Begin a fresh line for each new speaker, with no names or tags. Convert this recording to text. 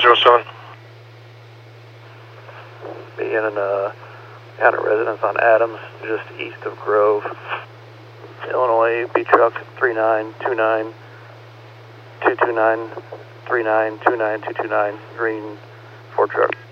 707.
Being in a residence on Adams, just east of Grove, Illinois, B truck 3929 229 3929 229, green Ford truck.